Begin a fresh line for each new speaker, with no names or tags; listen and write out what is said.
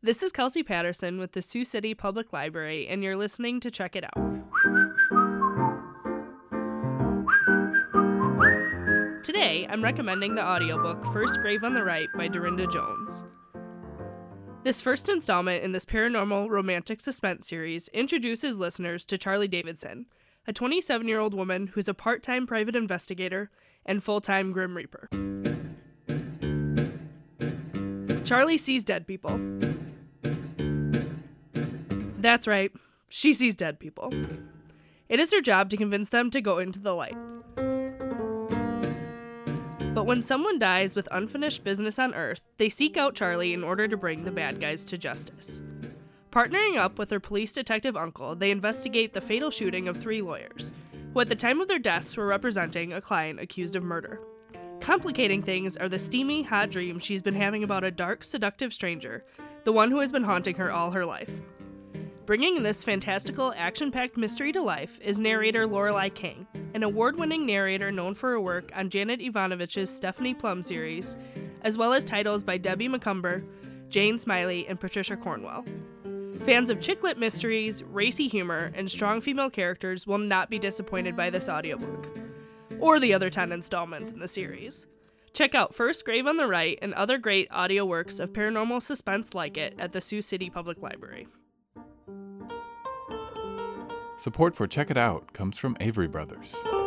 This is Kelsey Patterson with the Sioux City Public Library, and you're listening to Check It Out. Today, I'm recommending the audiobook First Grave on the Right by Dorinda Jones. This first installment in this paranormal romantic suspense series introduces listeners to Charlie Davidson, a 27-year-old woman who's a part-time private investigator and full-time Grim Reaper. Charlie sees dead people. That's right, she sees dead people. It is her job to convince them to go into the light. But when someone dies with unfinished business on Earth, they seek out Charlie in order to bring the bad guys to justice. Partnering up with her police detective uncle, they investigate the fatal shooting of 3 lawyers, who at the time of their deaths were representing a client accused of murder. Complicating things are the steamy, hot dreams she's been having about a dark, seductive stranger, the one who has been haunting her all her life. Bringing this fantastical, action-packed mystery to life is narrator Lorelei King, an award-winning narrator known for her work on Janet Ivanovich's Stephanie Plum series, as well as titles by Debbie McCumber, Jane Smiley, and Patricia Cornwell. Fans of chick-lit mysteries, racy humor, and strong female characters will not be disappointed by this audiobook, or the other 10 installments in the series. Check out First Grave on the Right and other great audio works of paranormal suspense like it at the Sioux City Public Library.
Support for Check It Out comes from Avery Brothers.